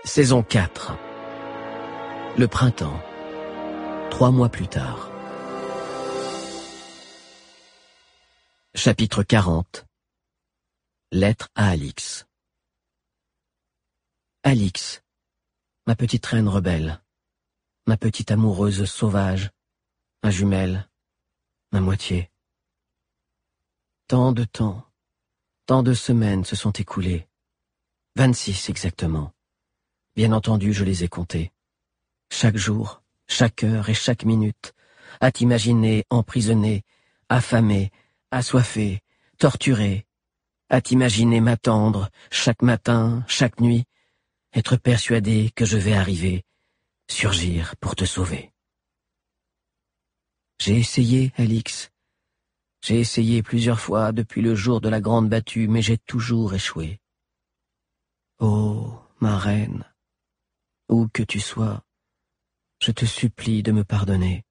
Saison 4. Le printemps. 3 mois plus tard. Chapitre 40. Lettre à Alix. Alix, ma petite reine rebelle, ma petite amoureuse sauvage, ma jumelle, ma moitié. Tant de temps, tant de semaines se sont écoulées. 26 exactement. Bien entendu, je les ai comptés. Chaque jour, chaque heure et chaque minute, à t'imaginer emprisonné, affamé, assoiffé, torturé, à t'imaginer m'attendre chaque matin, chaque nuit, être persuadé que je vais arriver, surgir pour te sauver. J'ai essayé, Alix. J'ai essayé plusieurs fois depuis le jour de la grande battue, mais j'ai toujours échoué. Oh, ma reine, où que tu sois, je te supplie de me pardonner.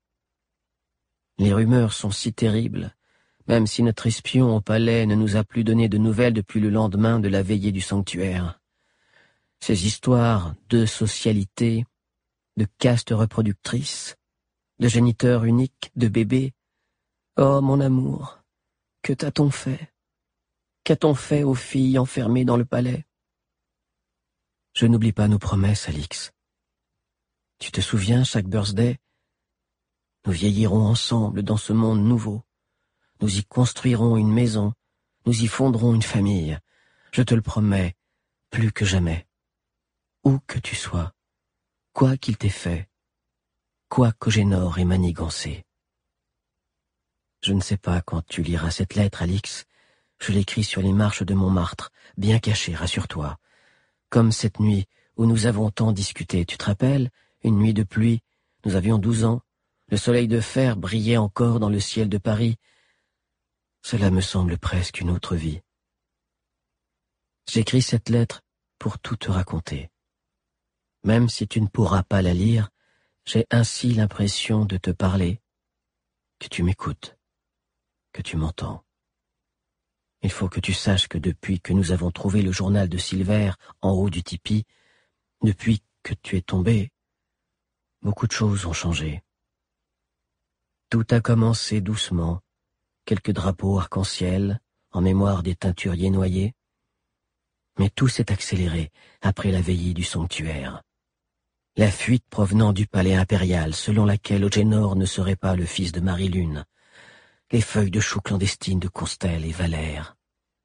Les rumeurs sont si terribles, même si notre espion au palais ne nous a plus donné de nouvelles depuis le lendemain de la veillée du sanctuaire. Ces histoires de socialité, de caste reproductrice, de géniteur unique, de bébé. Oh, mon amour, que t'a-t-on fait? Qu'a-t-on fait aux filles enfermées dans le palais? Je n'oublie pas nos promesses, Alix. Tu te souviens, chaque birthday, nous vieillirons ensemble dans ce monde nouveau. Nous y construirons une maison, nous y fonderons une famille. Je te le promets, plus que jamais. Où que tu sois, quoi qu'il t'ait fait, quoi qu'Agénor ait manigancé. Je ne sais pas quand tu liras cette lettre, Alix. Je l'écris sur les marches de Montmartre, bien cachée, rassure-toi. Comme cette nuit où nous avons tant discuté, tu te rappelles? Une nuit de pluie, nous avions 12 ans, le soleil de fer brillait encore dans le ciel de Paris. Cela me semble presque une autre vie. J'écris cette lettre pour tout te raconter. Même si tu ne pourras pas la lire, j'ai ainsi l'impression de te parler, que tu m'écoutes, que tu m'entends. Il faut que tu saches que depuis que nous avons trouvé le journal de Silver en haut du tipi, depuis que tu es tombé, beaucoup de choses ont changé. Tout a commencé doucement, quelques drapeaux arc-en-ciel, en mémoire des teinturiers noyés. Mais tout s'est accéléré après la veillée du sanctuaire. La fuite provenant du palais impérial, selon laquelle Agénor ne serait pas le fils de Marie-Lune. Les feuilles de chou clandestines de Constel et Valère.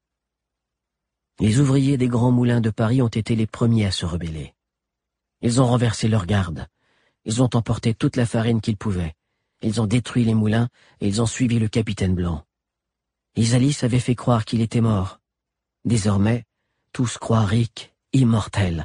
Les ouvriers des grands moulins de Paris ont été les premiers à se rebeller. Ils ont renversé leurs gardes. Ils ont emporté toute la farine qu'ils pouvaient. Ils ont détruit les moulins et ils ont suivi le capitaine Blanc. Isalis avait fait croire qu'il était mort. Désormais, tous croient Rick immortel.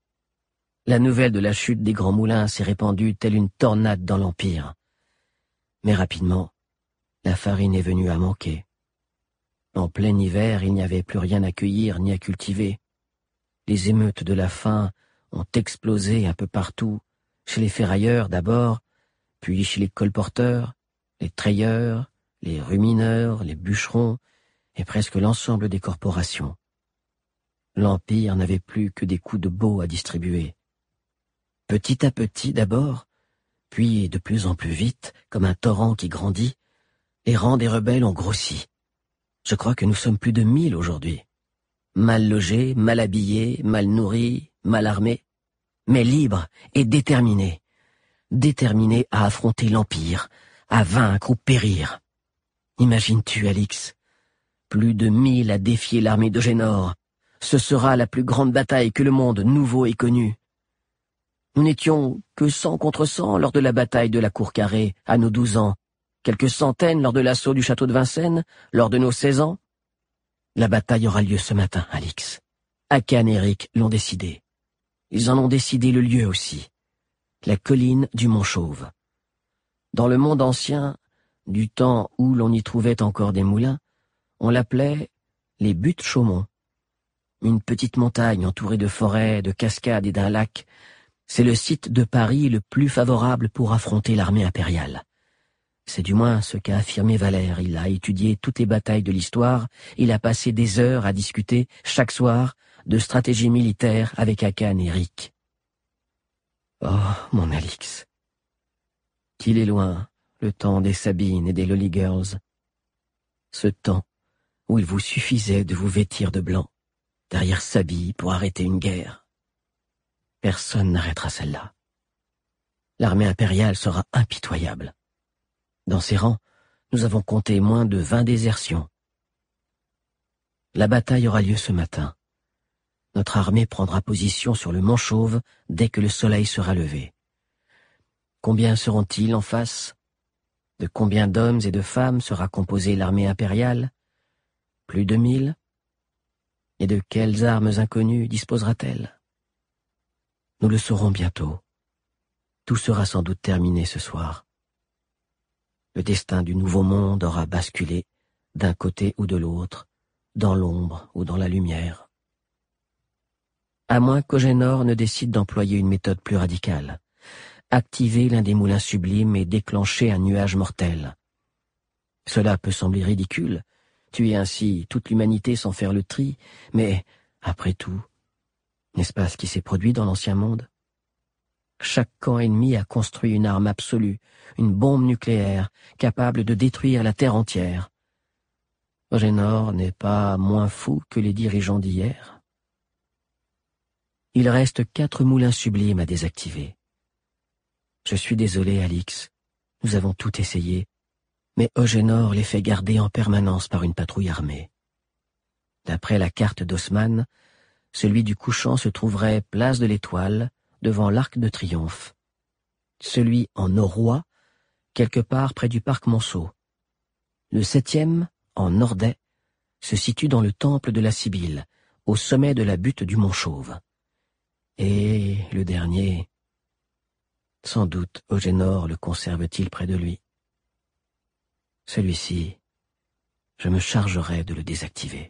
La nouvelle de la chute des grands moulins s'est répandue telle une tornade dans l'Empire. Mais rapidement, la farine est venue à manquer. En plein hiver, il n'y avait plus rien à cueillir ni à cultiver. Les émeutes de la faim ont explosé un peu partout, chez les ferrailleurs d'abord, puis chez les colporteurs, les trayeurs, les rumineurs, les bûcherons, et presque l'ensemble des corporations. L'Empire n'avait plus que des coups de baux à distribuer. Petit à petit d'abord, puis de plus en plus vite, comme un torrent qui grandit, les rangs des rebelles ont grossi. Je crois que nous sommes plus de 1000 aujourd'hui. Mal logés, mal habillés, mal nourris, mal armés, mais libres et déterminés. Déterminés à affronter l'Empire, à vaincre ou périr. Imagines-tu, Alix? Plus de 1000 à défier l'armée d'Agénor. Ce sera la plus grande bataille que le monde nouveau ait connue. Nous n'étions que 100 contre 100 lors de la bataille de la Cour Carrée, à nos 12 ans. Quelques centaines lors de l'assaut du château de Vincennes, lors de nos 16 ans. La bataille aura lieu ce matin, Alix. Akan et Rick l'ont décidé. Ils en ont décidé le lieu aussi. La colline du Mont-Chauve. Dans le monde ancien, du temps où l'on y trouvait encore des moulins, on l'appelait les Buttes-Chaumont. Une petite montagne entourée de forêts, de cascades et d'un lac. C'est le site de Paris le plus favorable pour affronter l'armée impériale. C'est du moins ce qu'a affirmé Valère. Il a étudié toutes les batailles de l'histoire, il a passé des heures à discuter, chaque soir, de stratégie militaire avec Akan et Rick. Oh, mon Alix. Qu'il est loin, le temps des Sabines et des Lolly Girls. Ce temps où il vous suffisait de vous vêtir de blanc, derrière Sabille pour arrêter une guerre. Personne n'arrêtera celle-là. L'armée impériale sera impitoyable. Dans ses rangs, nous avons compté moins de 20 désertions. La bataille aura lieu ce matin. Notre armée prendra position sur le Mont Chauve dès que le soleil sera levé. Combien seront-ils en face? De combien d'hommes et de femmes sera composée l'armée impériale? Plus de 1000? Et de quelles armes inconnues disposera-t-elle? Nous le saurons bientôt. Tout sera sans doute terminé ce soir. Le destin du nouveau monde aura basculé d'un côté ou de l'autre, dans l'ombre ou dans la lumière. À moins qu'Ogénor ne décide d'employer une méthode plus radicale, activer l'un des moulins sublimes et déclencher un nuage mortel. Cela peut sembler ridicule, tuer ainsi toute l'humanité sans faire le tri, mais, après tout, n'est-ce pas ce qui s'est produit dans l'Ancien Monde? Chaque camp ennemi a construit une arme absolue, une bombe nucléaire, capable de détruire la Terre entière. Ogénor n'est pas moins fou que les dirigeants d'hier. Il reste 4 moulins sublimes à désactiver. Je suis désolé, Alix, nous avons tout essayé, mais Ogénor les fait garder en permanence par une patrouille armée. D'après la carte d'Haussmann, celui du couchant se trouverait place de l'Étoile, devant l'Arc de Triomphe. Celui en Norrois, quelque part près du parc Monceau. Le 7e, en Nordais, se situe dans le temple de la Sibylle, au sommet de la butte du Mont Chauve. Et le dernier, sans doute Ogénor le conserve-t-il près de lui. Celui-ci, je me chargerai de le désactiver.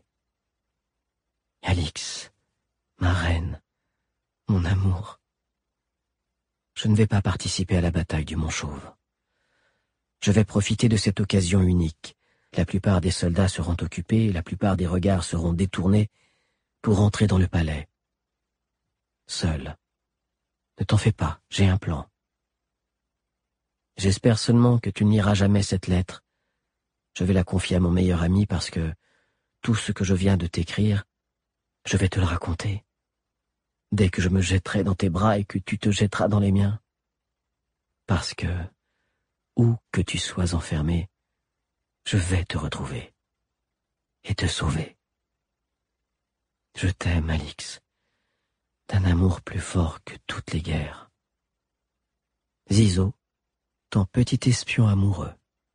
Alix, ma reine, mon amour, je ne vais pas participer à la bataille du Mont Chauve. Je vais profiter de cette occasion unique. La plupart des soldats seront occupés, la plupart des regards seront détournés pour entrer dans le palais. Seul. Ne t'en fais pas, j'ai un plan. J'espère seulement que tu ne liras jamais cette lettre. Je vais la confier à mon meilleur ami parce que tout ce que je viens de t'écrire, je vais te le raconter. Dès que je me jetterai dans tes bras et que tu te jetteras dans les miens. Parce que, où que tu sois enfermé, je vais te retrouver et te sauver. Je t'aime, Alix, d'un amour plus fort que toutes les guerres. Zizo, ton petit espion amoureux.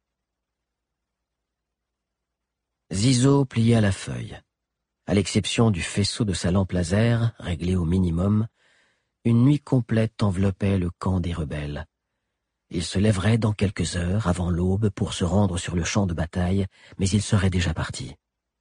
Zizo plia la feuille. À l'exception du faisceau de sa lampe laser, réglé au minimum, une nuit complète enveloppait le camp des rebelles. Il se lèverait dans quelques heures, avant l'aube, pour se rendre sur le champ de bataille, mais il serait déjà parti.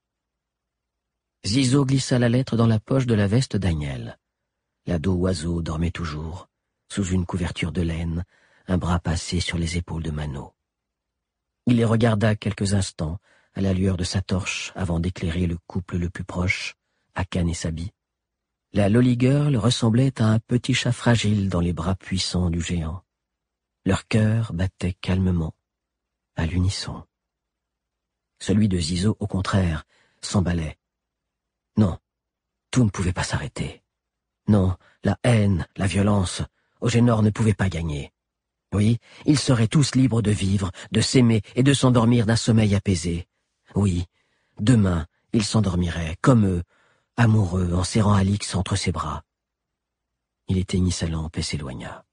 Zizo glissa la lettre dans la poche de la veste d'Agnel. L'ado oiseau dormait toujours, sous une couverture de laine, un bras passé sur les épaules de Mano. Il les regarda quelques instants, à la lueur de sa torche, avant d'éclairer le couple le plus proche, Akan et Sabi. La Lolly Girl ressemblait à un petit chat fragile dans les bras puissants du géant. Leur cœur battait calmement, à l'unisson. Celui de Zizo, au contraire, s'emballait. Non, tout ne pouvait pas s'arrêter. Non, la haine, la violence, Ogénor ne pouvait pas gagner. Oui, ils seraient tous libres de vivre, de s'aimer et de s'endormir d'un sommeil apaisé. Oui, demain, il s'endormirait, comme eux, amoureux, en serrant Alix entre ses bras. Il éteignit sa lampe et s'éloigna.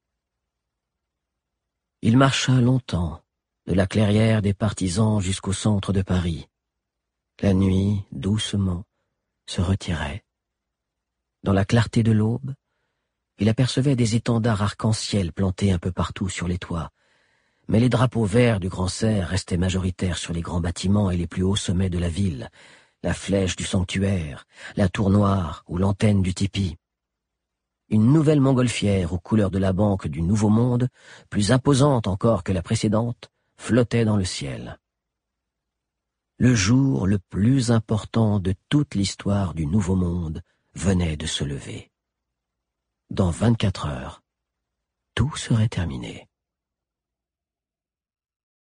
Il marcha longtemps, de la clairière des partisans jusqu'au centre de Paris. La nuit, doucement, se retirait. Dans la clarté de l'aube, il apercevait des étendards arc-en-ciel plantés un peu partout sur les toits, mais les drapeaux verts du Grand Cerf restaient majoritaires sur les grands bâtiments et les plus hauts sommets de la ville, la flèche du sanctuaire, la tour noire ou l'antenne du tipi. Une nouvelle montgolfière aux couleurs de la banque du Nouveau Monde, plus imposante encore que la précédente, flottait dans le ciel. Le jour le plus important de toute l'histoire du Nouveau Monde venait de se lever. Dans 24 heures, tout serait terminé.